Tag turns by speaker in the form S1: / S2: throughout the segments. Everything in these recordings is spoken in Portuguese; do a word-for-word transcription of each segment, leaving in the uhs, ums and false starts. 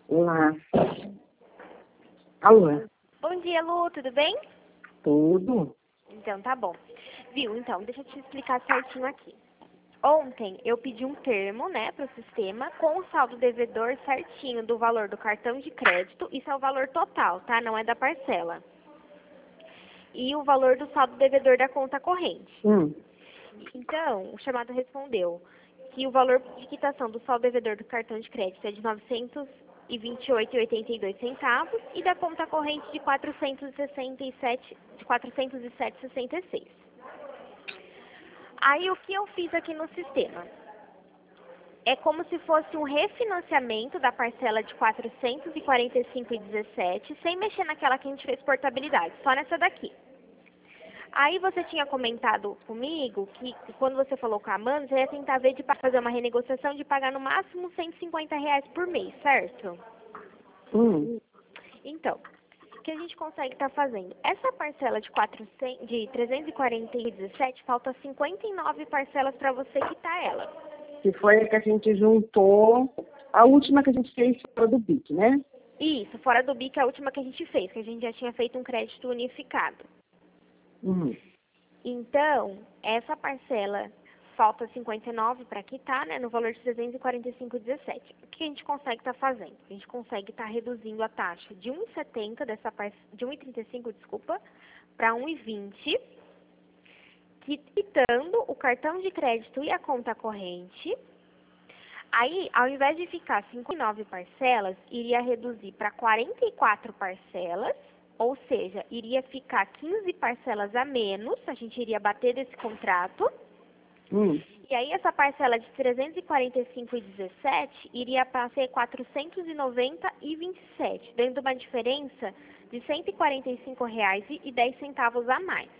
S1: Olá. Alô?
S2: Bom dia, Lu, tudo bem?
S1: Tudo?
S2: Então, tá bom. Viu? Então, deixa eu te explicar certinho aqui. Ontem eu pedi um termo, né, para o sistema com o saldo devedor certinho do valor do cartão de crédito. Isso é o valor total, tá? Não é da parcela. E o valor do saldo devedor da conta corrente.
S1: Hum.
S2: Então, o chamado respondeu que o valor de quitação do saldo devedor do cartão de crédito é de novecentos e vinte e oito reais e oitenta e dois centavos e da conta corrente de quatrocentos e sessenta e sete, de quatrocentos e sete reais e sessenta e seis centavos. Aí o que eu fiz aqui no sistema? É como se fosse um refinanciamento da parcela de quatrocentos e quarenta e cinco reais e dezessete centavos, sem mexer naquela que a gente fez portabilidade, só nessa daqui. Aí você tinha comentado comigo que quando você falou com a Amanda, você ia tentar ver de fazer uma renegociação de pagar no máximo cento e cinquenta reais por mês, certo?
S1: Hum.
S2: Então, o que a gente consegue estar fazendo? Essa parcela de, quatrocentos, de trezentos e quarenta e dezessete, falta cinquenta e nove parcelas para você quitar ela.
S1: Que foi a que a gente juntou, a última que a gente fez fora do B I C, né?
S2: Isso, fora do B I C, a última que a gente fez, que a gente já tinha feito um crédito unificado.
S1: Hum.
S2: Então, essa parcela falta cinquenta e nove para quitar, né, no valor de trezentos e quarenta e cinco reais e dezessete centavos. O que a gente consegue estar fazendo? A gente consegue estar reduzindo a taxa de um real e setenta dessa par... de um real e trinta e cinco, desculpa, para um real e vinte, quitando o cartão de crédito e a conta corrente. Aí, ao invés de ficar cinquenta e nove parcelas, iria reduzir para quarenta e quatro parcelas, ou seja, iria ficar quinze parcelas a menos, a gente iria bater desse contrato.
S1: Hum.
S2: E aí essa parcela de trezentos e quarenta e cinco reais e dezessete centavos iria para ser quatrocentos e noventa reais e vinte e sete centavos, dando uma diferença de cento e quarenta e cinco reais e dez centavos a mais.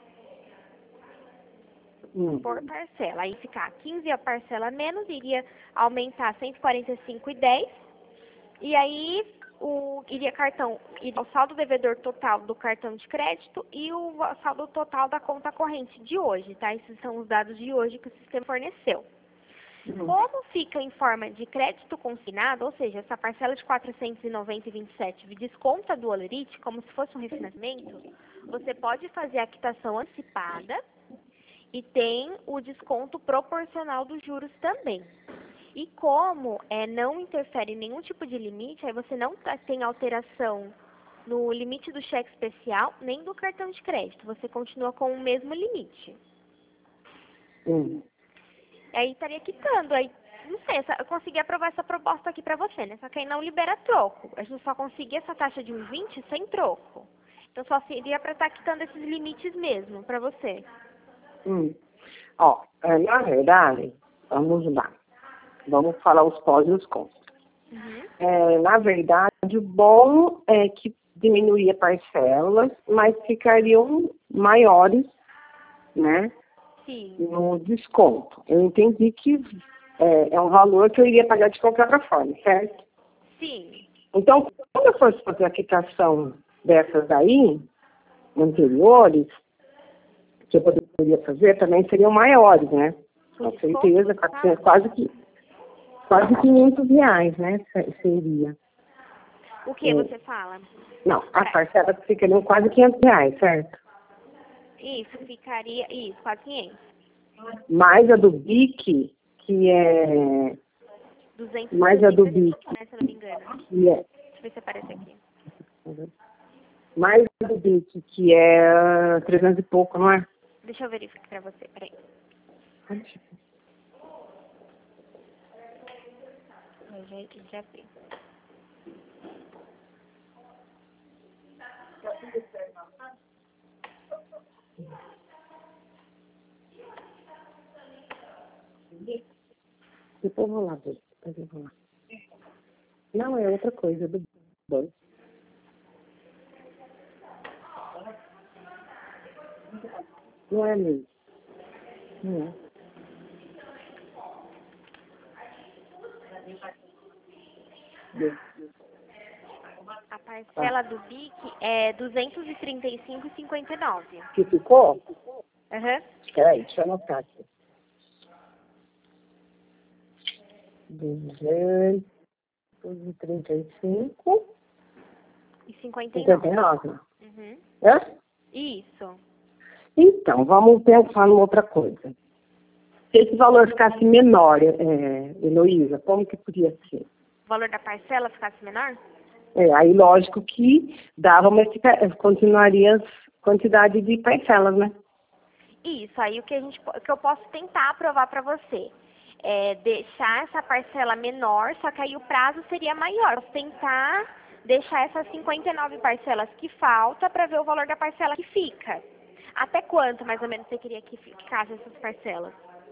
S1: Hum.
S2: Por parcela. Aí ficar quinze a parcela menos, iria aumentar cento e quarenta e cinco reais e dez centavos. E aí o, iria cartão, iria o saldo devedor total do cartão de crédito e o saldo total da conta corrente de hoje, tá? Esses são os dados de hoje que o sistema forneceu.
S1: Hum.
S2: Como fica em forma de crédito consignado, ou seja, essa parcela de quatrocentos e noventa reais e vinte e sete centavos desconta do Olerite, como se fosse um refinanciamento, você pode fazer a quitação antecipada e tem o desconto proporcional dos juros também. E como é, não interfere em nenhum tipo de limite, aí você não tá, tem alteração no limite do cheque especial, nem do cartão de crédito. Você continua com o mesmo limite.
S1: Hum.
S2: Aí estaria quitando. Aí, não sei, essa, eu consegui aprovar essa proposta aqui pra você, né? Só que aí não libera troco. A gente só conseguia essa taxa de um e vinte sem troco. Então só seria pra estar quitando esses limites mesmo pra você.
S1: Hum. Ó, é, na verdade, vamos lá. Vamos falar os pós e os contras.
S2: Uhum.
S1: É, na verdade, o bom é que diminuía parcelas, mas ficariam maiores, né,
S2: Sim.
S1: no desconto. Eu entendi que é, é um valor que eu iria pagar de qualquer outra forma, certo?
S2: Sim.
S1: Então, quando eu fosse fazer a quitação dessas aí, anteriores, que eu poderia fazer, também seriam maiores, né?
S2: O
S1: Com
S2: desconto,
S1: certeza,
S2: você
S1: quatrocentos,
S2: fala?
S1: quase que quase quinhentos reais, né? se- Seria.
S2: O que
S1: É,
S2: você fala?
S1: não, as parcelas ficariam quase quinhentos reais, certo?
S2: Isso, ficaria, isso, quase quinhentos.
S1: Mais a do B I C, que é. Mais a do B I C,
S2: né, se eu não me engano.
S1: que é.
S2: Deixa eu ver se aparece aqui.
S1: Mais a do B I C, que é trezentos e pouco, não é?
S2: Deixa eu verificar pra você, peraí. Eu já, já vi.
S1: Depois eu vou lá ver. Depois eu vou lá. Não, é outra coisa do banco. Não é mesmo. Não é. Deu.
S2: A parcela do B I C é duzentos e trinta e cinco reais e cinquenta e nove centavos.
S1: Que ficou?
S2: Aham.
S1: Espera aí, deixa eu anotar aqui. duzentos trezentos e trinta e cinco
S2: E cinquenta
S1: e
S2: e
S1: cinquenta e
S2: nove.
S1: nove.
S2: Uhum.
S1: É?
S2: Isso.
S1: Então, vamos pensar numa outra coisa. Se esse valor ficasse menor, é, Heloísa, como que podia ser?
S2: O valor da parcela ficasse menor?
S1: É, aí, lógico que dava uma, continuaria a quantidade de parcelas, né?
S2: Isso, aí o que, a gente, o que eu posso tentar aprovar para você é deixar essa parcela menor, só que aí o prazo seria maior. Posso tentar deixar essas cinquenta e nove parcelas que falta para ver o valor da parcela que fica. Até quanto, mais ou menos, você queria que ficasse essas parcelas?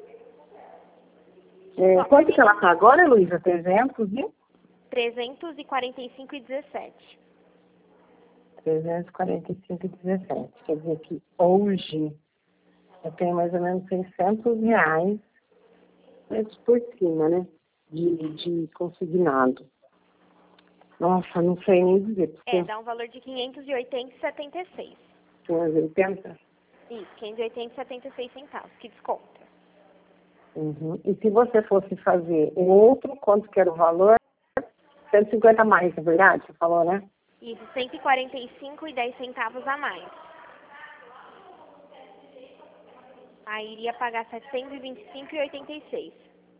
S1: É, quanto que ela está agora, Heloísa? trezentos e?
S2: trezentos e quarenta e cinco e dezessete.
S1: trezentos e quarenta e cinco e dezessete. Quer dizer que hoje eu tenho mais ou menos seiscentos reais por cima, né? De, de consignado. Nossa, não sei nem dizer. Porque
S2: É, dá um valor de quinhentos e oitenta e setenta e seis.
S1: quinhentos e oitenta?
S2: Isso, quinhentos e oitenta e setenta e seis centavos, que desconta.
S1: Uhum. E se você fosse fazer um outro, quanto que era o valor? cento e cinquenta a mais, é verdade? Você falou, né?
S2: Isso, cento e quarenta e cinco e dez centavos a mais. Aí iria pagar setecentos e vinte e cinco e oitenta e seis.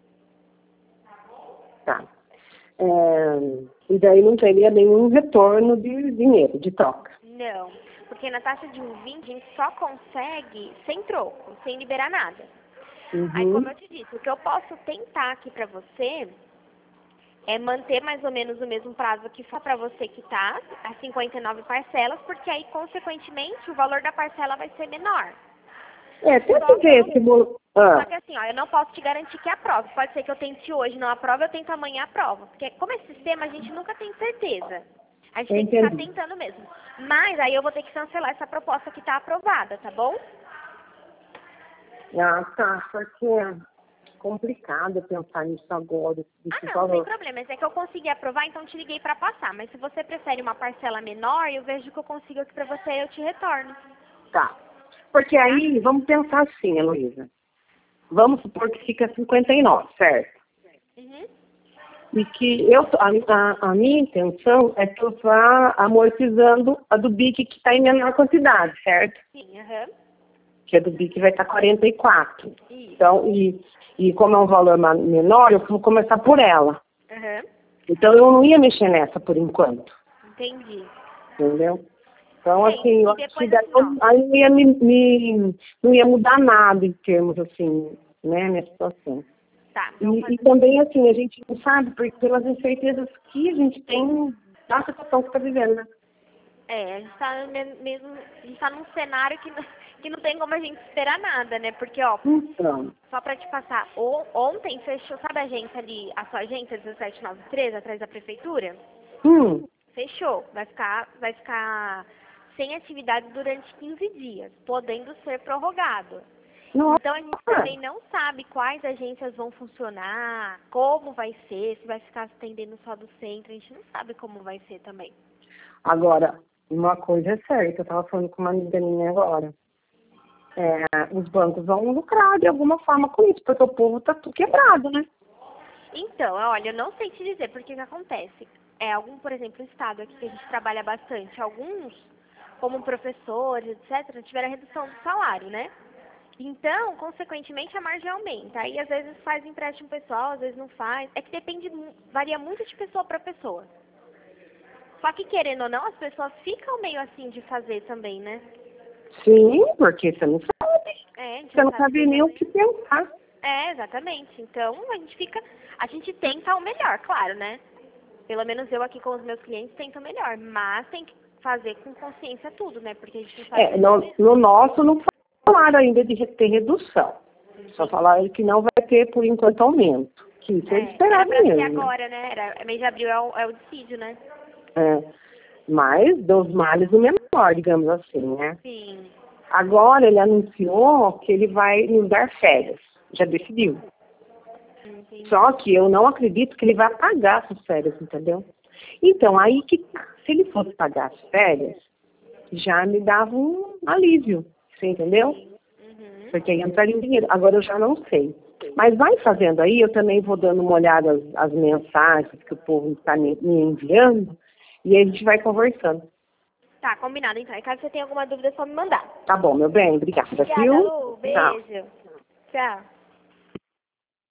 S1: Tá. É, e daí não teria nenhum retorno de dinheiro, de troca.
S2: Não, porque na taxa de um vinte a gente só consegue sem troco, sem liberar nada.
S1: Uhum.
S2: Aí, como eu te disse, o que eu posso tentar aqui pra você é manter mais ou menos o mesmo prazo que for para você quitar, as cinquenta e nove parcelas, porque aí, consequentemente, o valor da parcela vai ser menor.
S1: É,
S2: Só
S1: tenta
S2: que,
S1: ver
S2: eu,
S1: esse bolo.
S2: só
S1: Ah,
S2: que assim, ó, eu não posso te garantir que aprove. Pode ser que eu tente hoje não aprove, eu tento amanhã aprova. Porque como esse sistema, a gente nunca tem certeza. A gente
S1: eu
S2: tem que ficar
S1: entendi.
S2: tentando mesmo. Mas aí eu vou ter que cancelar essa proposta que está aprovada, tá bom?
S1: Ah, tá, porque é complicado pensar nisso agora,
S2: Ah,
S1: desse
S2: não, sem
S1: valor.
S2: problema. É que eu consegui aprovar, então te liguei para passar. Mas se você prefere uma parcela menor, eu vejo que eu consigo aqui para você e eu te retorno.
S1: Tá. Porque aí, vamos pensar assim, Heloísa. Vamos supor que fica cinquenta e nove, certo?
S2: Uhum.
S1: E que eu, a, a, a minha intenção é que eu vá amortizando a do B I C que está em menor quantidade, certo?
S2: Sim, aham.
S1: Que a do B I C vai estar quarenta e quatro.
S2: Isso.
S1: Então, e, e como é um valor ma- menor, eu vou começar por ela.
S2: Aham.
S1: Então, eu não ia mexer nessa por enquanto,
S2: Entendi.
S1: entendeu? Então,
S2: É,
S1: assim, eu
S2: e
S1: acho que
S2: depois
S1: daí
S2: assim, ó.
S1: eu- aí não ia, me, me- não ia mudar nada em termos, assim, né, minha situação.
S2: Tá, então
S1: E,
S2: faz
S1: e também, assim, a gente não sabe, porque pelas incertezas que a gente tem da situação que está vivendo, né?
S2: É, a gente tá me- mesmo, a gente tá num cenário que não, que não tem como a gente esperar nada, né? Porque, ó,
S1: Então,
S2: só pra te passar, o- ontem fechou, sabe a agência ali, a sua agência dezessete noventa e três, atrás da prefeitura?
S1: hum,
S2: Fechou. Vai ficar, vai ficar sem atividade durante quinze dias, podendo ser prorrogado. Então a gente
S1: nossa,
S2: também não sabe quais agências vão funcionar, como vai ser, se vai ficar atendendo só do centro, a gente não sabe como vai ser também.
S1: agora, uma coisa é certa, eu estava falando com uma amiga minha agora. É, os bancos vão lucrar de alguma forma com isso, porque o povo está tudo quebrado, né?
S2: Então, olha, eu não sei te dizer porque que acontece. É algum, por exemplo, estado aqui que a gente trabalha bastante, alguns, como professores, etcétera, tiveram redução do salário, né? Então, consequentemente, a margem aumenta. Aí, às vezes, faz empréstimo pessoal, às vezes não faz. É que depende, mu- varia muito de pessoa para pessoa. Só que, querendo ou não, as pessoas ficam meio assim de fazer também, né?
S1: Sim, porque você não sabe.
S2: É, a gente
S1: Você
S2: não
S1: não
S2: sabe
S1: sabe
S2: desde
S1: nem o
S2: amanhã.
S1: que pensar.
S2: É, exatamente. Então, a gente fica... A gente tenta o melhor, claro, né? Pelo menos eu aqui com os meus clientes tento o melhor. Mas tem que fazer com consciência tudo, né? Porque a gente não sabe
S1: É,
S2: desde
S1: no,
S2: amanhã.
S1: no nosso não falaram ainda de ter redução. Só falaram que não vai ter, por enquanto, aumento. Que isso é
S2: É, era
S1: esperado
S2: pra ser
S1: mesmo.
S2: agora, né? Era, mês de abril é o, é o dissídio, né?
S1: É, mas dos males o menor, digamos assim, né?
S2: Sim.
S1: Agora ele anunciou que ele vai nos dar férias. Já decidiu.
S2: Entendi.
S1: Só que eu não acredito que ele vai pagar essas férias, entendeu? Então, aí que tá. Se ele fosse pagar as férias, já me dava um alívio, você entendeu?
S2: Uhum.
S1: Porque aí entraria em dinheiro. Agora eu já não sei. Mas vai fazendo aí, eu também vou dando uma olhada às, às mensagens que o povo está me, me enviando, e aí a gente vai conversando.
S2: Tá, combinado então. E caso você tenha alguma dúvida, é só me mandar.
S1: Tá bom, meu bem, obrigada,
S2: Obrigada,
S1: viu?
S2: Lu.
S1: Tchau.
S2: Beijo. Tchau.